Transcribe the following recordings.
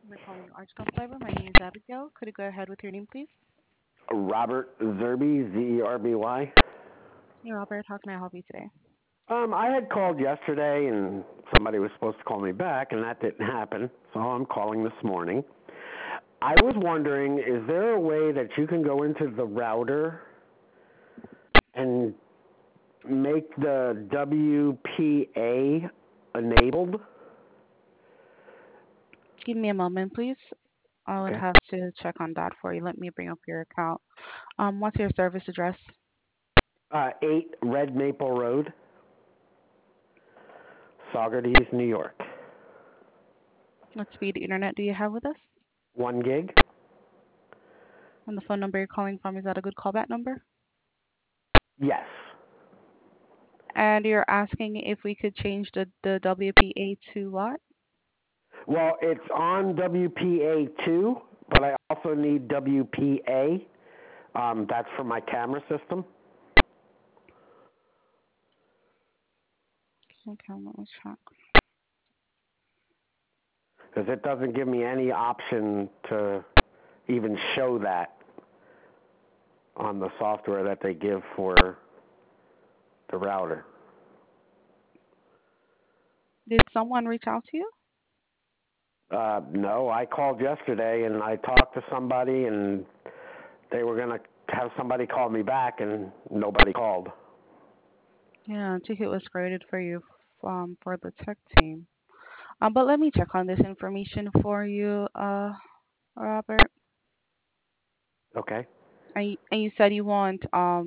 We're calling Archcom Cyber. My name is Abigail. Could you go ahead with your name, please? Robert Zerby, Zerby. Hey, Robert. How can I help you today? I had called yesterday and somebody was supposed to call me back and that didn't happen, so I'm calling this morning. I was wondering, is there a way that you can go into the router and make the WPA enabled? Give me a moment, please. I would Okay. have to check on that for you. Let me bring up your account. What's your service address? 8 Red Maple Road, Saugerties, New York. What speed internet do you have with us? 1 gig? And the phone number you're calling from, is that a good callback number? Yes. And you're asking if we could change the WPA to what? Well, it's on WPA2, but I also need WPA. That's for my camera system. Okay, let me check. Because it doesn't give me any option to even show that on the software that they give for the router. Did someone reach out to you? No, I called yesterday and I talked to somebody and they were going to have somebody call me back and nobody called. Yeah, a ticket was created for you for the tech team. But let me check on this information for you, Robert. Okay. And you said you want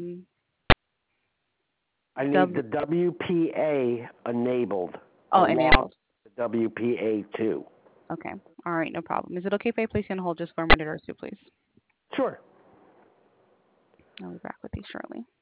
I need W the WPA enabled along enabled. with the WPA2. Okay. All right, no problem. Is it okay if I place you on hold just for a minute or two, please? Sure. I'll be back with you shortly.